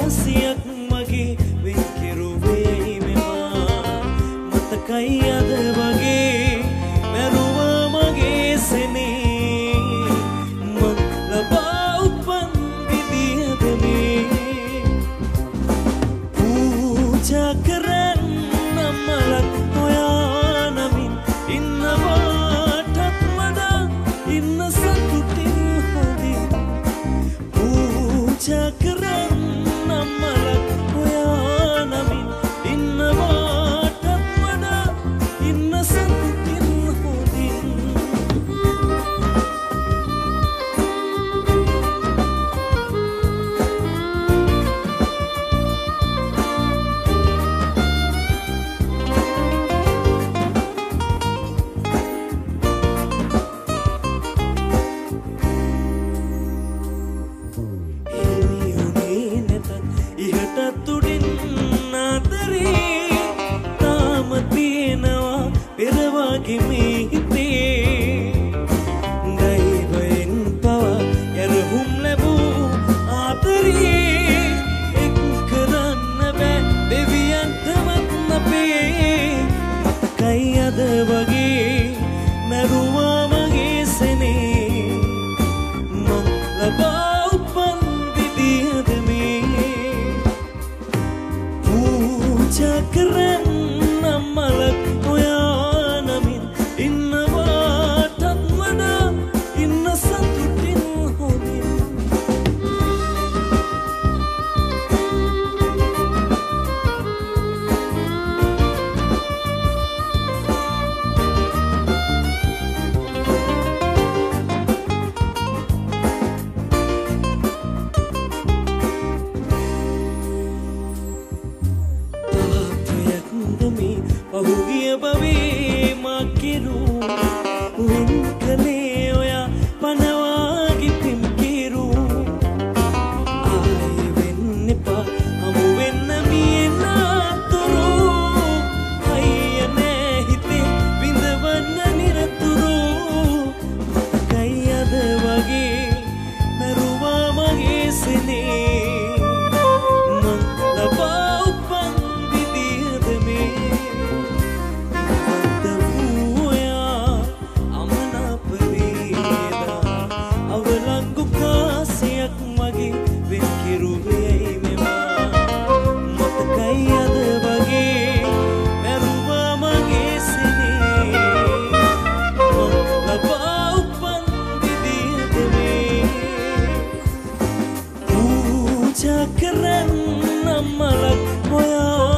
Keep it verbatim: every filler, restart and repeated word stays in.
කාසියක් මගේ වෙන් කෙරුවේ මෙමා මතකයි අද වගේ මැරුවා මගේ සෙනේ මං ලබා උපන් විදියද මේ පූජා කරන්න මලක් හොයා නමින් ඉන්නවාටත් වඩා ඉන්න සතුටින් හොඳින් පූජා කරන්න මලක් හොයා නමින් ඉන්නවාටත් වඩා ඉන්න සතුටින් හොඳින් ඉහටත් උඩින් අතරේ තාම තියෙනවා පෙර වගේ මේ හිතේ දෛවයෙන් පවා යරහුම් ලැබූ ආතරේ එක් කරන්න බෑ දෙවියන්ටවත් අපේ මතකයි අද වගේ මැරුවා මගේ සෙනේ මං ලබා උපන් විදියද මේ පූජා කරන්න මලක් හොයා නමින් ඉන්නවාටත් වඩා ඉන්න සතුටින් හොඳින් පහුගිය බවේ මා කෙරූ වෙන් කළේ ඔයා පනවාගේ පිම් කෙරූ ආයේ වෙන්න එපා හමු වෙන්න මියෙන අතුරු අයිය නෑ හිතේ විඳවන්න නිරතුරු මතකයි අද වගේ මැරුවා මගේ සෙනේ මං ලබා උපන් විදියද මේ මගේ වෙන් කෙරුවේ මෙමා මතකයි අද වගේ මැරුවා මගේ සෙනේ මං ලබා උපන් විදියද මේ පූජා කරන්න මලක් හොයා